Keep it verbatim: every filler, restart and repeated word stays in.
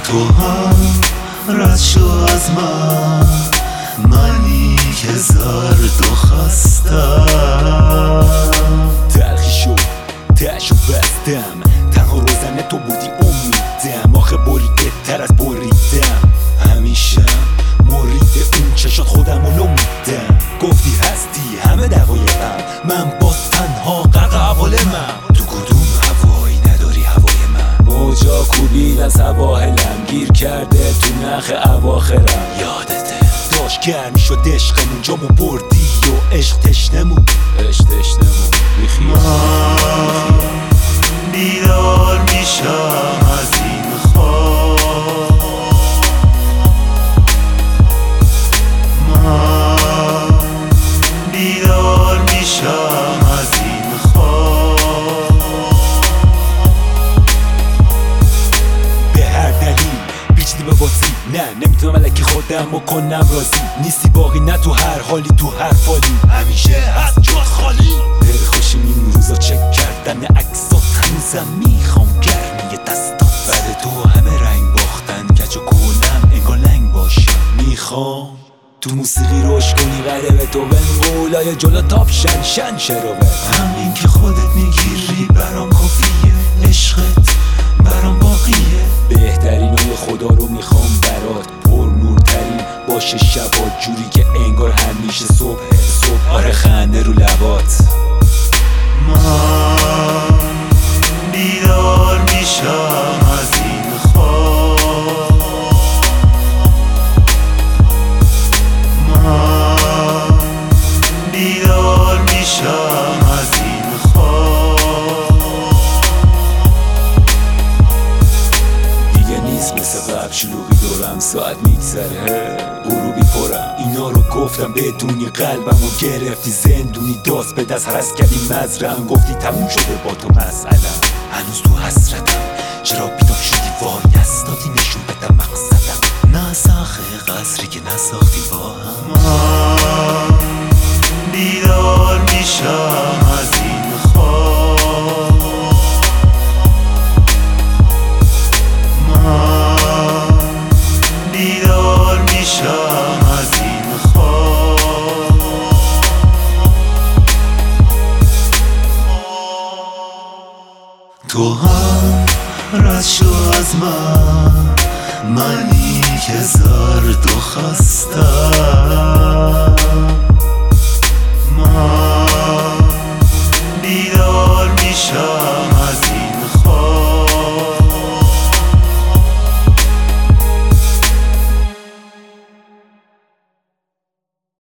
تو هم رد شو از من، منی که زرد و خستم. تلخی شو تشو بستم، تنها روزنه تو بودی امیدم. آخه بریده تر از بریدم، همیشه مرید اون چشات خودم و لومیدم. گفتی هستی همه دقایقم، من با تنها غرق حوالمم. تو کدوم هوایی نداری هوای من؟ موجا کوبیدن سواحلم، گیر کرده تو نخ اواخرم. یادته داشت گرمی شد عشقمون، جامو بردی و عشق تشنمون. عشق تشنمون بیخیال من بیدار میشم از این خواب، من بیدار میشم از این خواب. به هر دلیل پیچیدی به بازی، نه نمیتونم الکی خودم رو کنم راضی. نیستی باقی نه تو هر حالی تو هر فالی، همیشه هست جات خالی. دل خوشیم این روزا چک کردن عکسات، هنوزم میخوام گرمی دستات. بعد تو همه رنگ باختن، کج و کولم انگار لنگ باشم. میخوام تو موسیقی روش کنی قده تو بن قولای جلو تاپ شن شن شروه. همین که خودت میگیری برام کافیه، عشقت برام باقیه. بهترینای خدا رو میخوام برات، پر نورترین باشه شبات، جوری که انگار همیشه صبح صبح. آره خنده رو لبات. من بیدار میشم از این خواب، من بیدار میشم از این خواب. دیگه نیست مثل قبل شلوغی دورم، ساعت میگذره غروبی پرم. اینا رو گفتم بدونی قلبم رو گرفتی زندونی، داست به دست هرس کردی مزرم. گفتی تموم شده با تو مسئلم، هنوز تو حسرتم. چرا بیدار شدی وای دستاتی نشون بدم مقصدم، نه ساخه قصری که نساختی با هم. من بیدار میشم از این خواب، من بیدار میشم از این خواب. تو هم رد شو از من، منی که زرد و خستم.